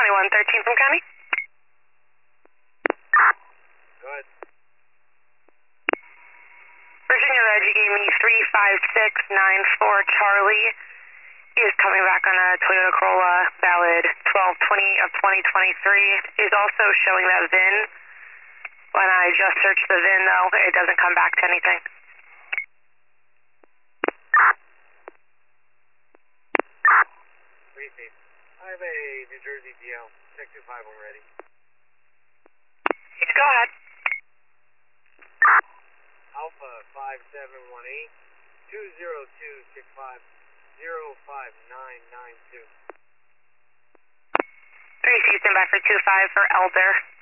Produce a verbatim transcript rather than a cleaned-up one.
twenty-one thirteen from County. Go ahead. Virginia Red, you gave me three five six nine four Charlie. He is coming back on a Toyota Corolla, valid twelve twenty of twenty twenty-three. Is also showing that V I N. When I just searched the V I N, though, it doesn't come back to anything. Receive. I have a New Jersey D L. Check two five when ready. Go ahead. Alpha five seven one eight two zero two six five zero five nine nine two. Three, stand by for two five for Elder.